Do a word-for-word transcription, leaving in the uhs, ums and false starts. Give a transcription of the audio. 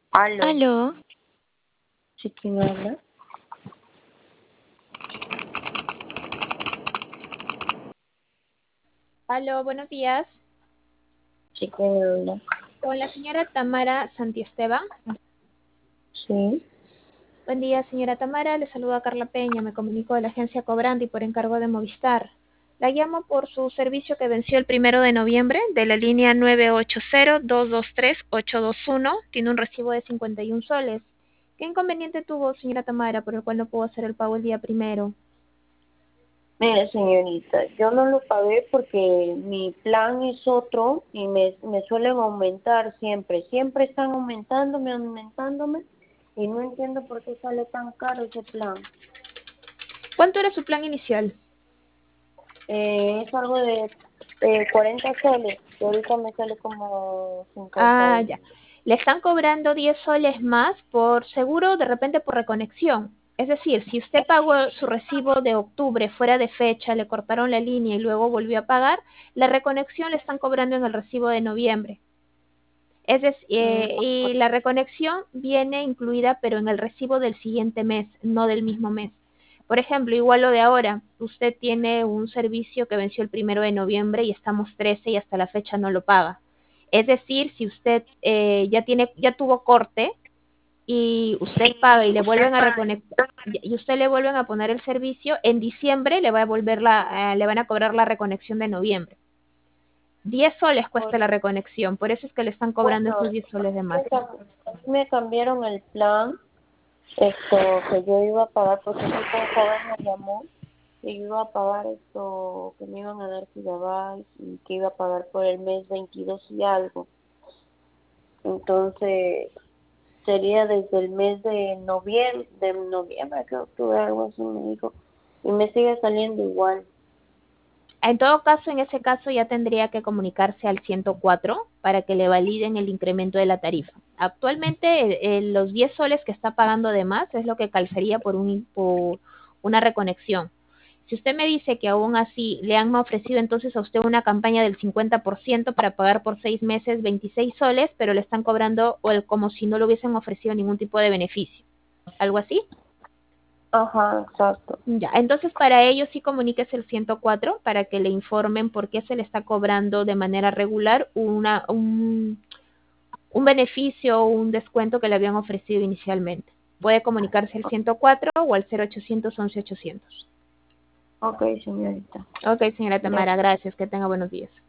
Aló, Aló, ¿sí quién habla? Aló, buenos días. ¿Sí quién habla? Con la señora Tamara Santiesteban. Sí. Buen día, señora Tamara. Le saluda Carla Peña. Me comunico de la agencia Cobrandi por encargo de Movistar. La llamo por su servicio que venció el primero de noviembre de la línea nueve ocho cero, dos dos tres, ocho dos uno. Tiene un recibo de cincuenta y un soles. ¿Qué inconveniente tuvo, señora Tamara, por el cual no pudo hacer el pago el día primero? Mire, señorita, yo no lo pagué porque mi plan es otro y me, me suelen aumentar siempre. Siempre están aumentándome, aumentándome y no entiendo por qué sale tan caro ese plan. ¿Cuánto era su plan inicial? Eh, es algo de eh, cuarenta soles y ahorita me sale como cincuenta Ah, y... ya. Le están cobrando diez soles más por seguro, de repente por reconexión. Es decir, si usted pagó su recibo de octubre fuera de fecha, le cortaron la línea y luego volvió a pagar, la reconexión le están cobrando en el recibo de noviembre. Es dec- Mm, eh, y la reconexión viene incluida, pero en el recibo del siguiente mes, no del mismo mes. Por ejemplo, igual lo de ahora, usted tiene un servicio que venció el primero de noviembre y estamos trece y hasta la fecha no lo paga. Es decir, si usted eh, ya tiene, ya tuvo corte y usted paga y le vuelven a reconectar y usted le vuelven a poner el servicio, en diciembre le va a volver la, eh, le van a cobrar la reconexión de noviembre. Diez soles pues, cuesta la reconexión, por eso es que le están cobrando bueno, esos diez soles de más. me cam- me cambiaron el plan, esto que yo iba a pagar porque sí, un joven me llamó que yo iba a pagar esto, que me iban a dar gigabytes y que iba a pagar por el mes veintidós y algo. Entonces, sería desde el mes de noviembre, de noviembre que octubre, algo así me dijo, y me sigue saliendo igual. En todo caso, en ese caso ya tendría que comunicarse al ciento cuatro para que le validen el incremento de la tarifa. Actualmente, eh, eh, los diez soles que está pagando de más es lo que calzaría por, un, por una reconexión. Si usted me dice que aún así le han ofrecido entonces a usted una campaña del cincuenta por ciento para pagar por seis meses veintiséis soles, pero le están cobrando o el- como si no le hubiesen ofrecido ningún tipo de beneficio. ¿Algo así? Ajá, exacto. Ya, entonces para ello sí comuníquese el ciento cuatro para que le informen por qué se le está cobrando de manera regular una, un, un beneficio o un descuento que le habían ofrecido inicialmente. Puede comunicarse al ciento cuatro o al cero ochocientos once ochocientos. Ok, señorita. Ok, señora Tamara, Gracias. gracias. Que tenga buenos días.